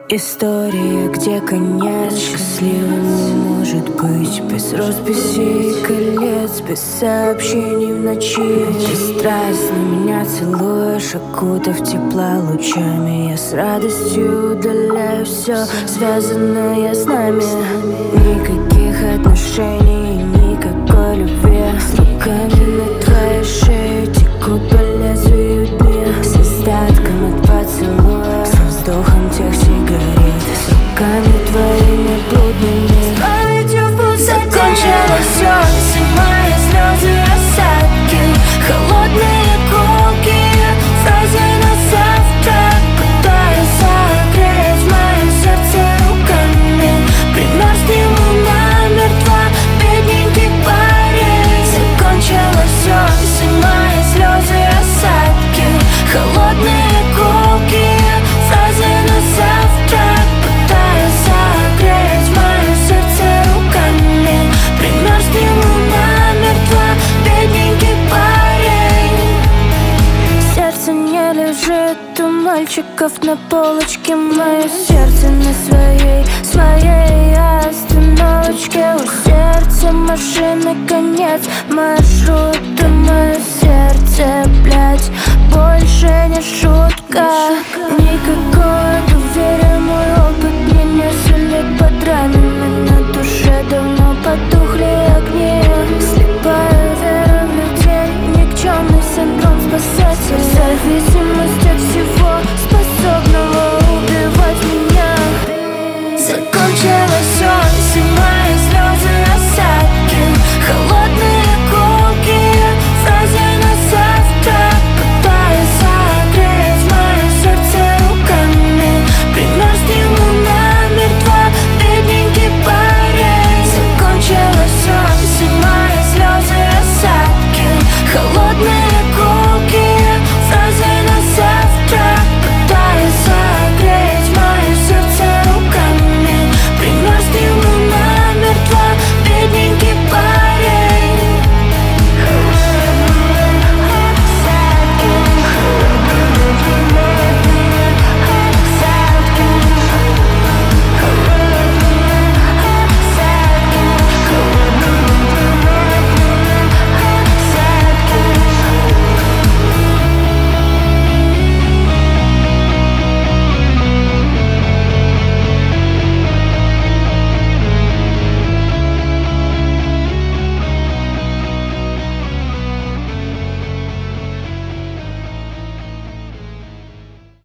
История, где конец счастливым не может быть. Без росписей и колец, без сообщений в ночи. Ты страсть на меня целуешь, окутав тепла лучами. Я с радостью удаляю все, связанное с нами. Никаких отношений, никакой любви. С руками на твоей шее текут по лезвию дни. С остатком от поцелуя, со вздохом тех сигарет, с руками твоими блудными. С памятью в пустоте закончилось все, снимая слезы и осадки. Холодные колкие фразы на завтрак, пытаясь согреть мое сердце руками. Примерз к нему намертво, бедненький парень. Закончилось все, снимая слезы и осадки. Холодные колкие фразы на завтрак, пытаясь согреть мое сердце руками. Примерз к нему намертво, бедненький парень. Сердце не лежит у мальчиков на полочке. Мое сердце на своей остановочке. У сердца машины конец маршрута. Мое сердце, блядь, больше не шутка. Никакой доверия, мой опыт мне не сулит под ранами. На душе давно потухли огни. Слепая вера в людей, никчемный синдром спасателя. Зависимость от всего, способного убивать меня. Закончилось все, снимая слезы